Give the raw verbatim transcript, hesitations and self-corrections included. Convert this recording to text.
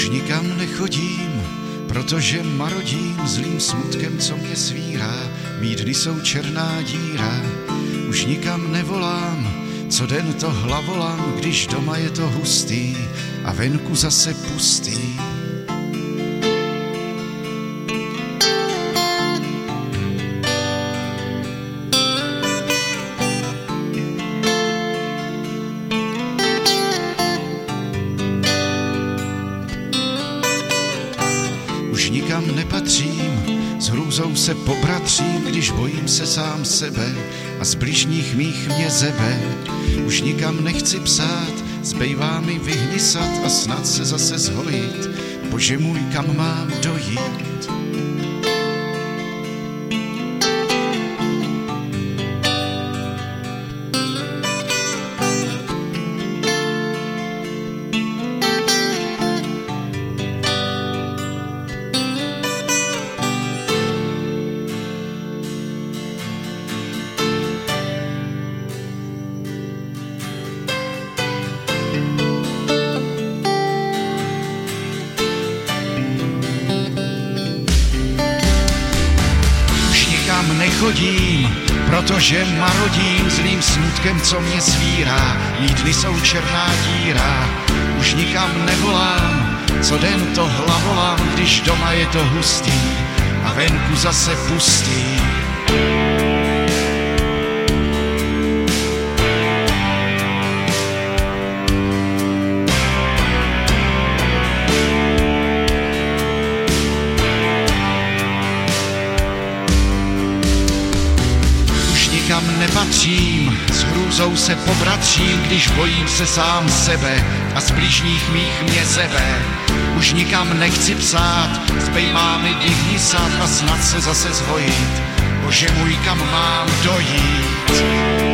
nikam nechodím, protože marodím zlým smutkem, co mě svírá. Mý dny jsou černá díra, už nikam nevolám, co den to hlavolám, když doma je to hustý a venku zase pustý. Už nikam nepatřím, s hrůzou se pobratřím, když bojím se sám sebe a z bližních mých mě zebe. Už nikam nechci psát, zbejvá mi vyhnysat a snad se zase zhojit. Bože můj, kam mám dojít? Nechodím, protože marodím zlým smutkem, co mě svírá. Mý dny jsou černá díra, už nikam nevolám, co den to hlavolám, když doma je to hustý a venku zase pustý. Nikam nepatřím, s hrůzou se pobratřím, když bojím se sám sebe a z bližních mých mě zebe. Už nikam nechci psát, zbejvá mi vyhnysat a snad se zase zhojit. Bože můj, kam mám dojít?